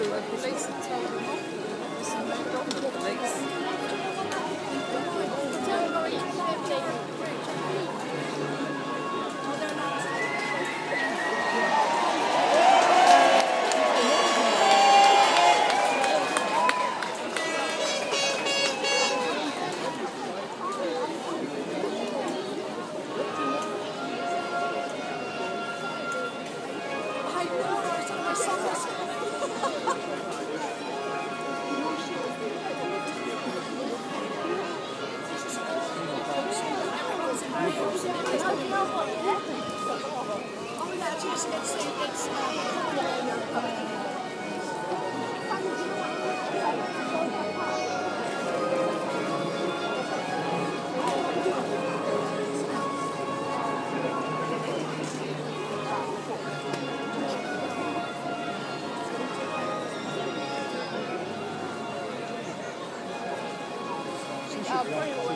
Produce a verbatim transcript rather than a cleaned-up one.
the police had told them off. This moved on to the police. Uh, pretty well.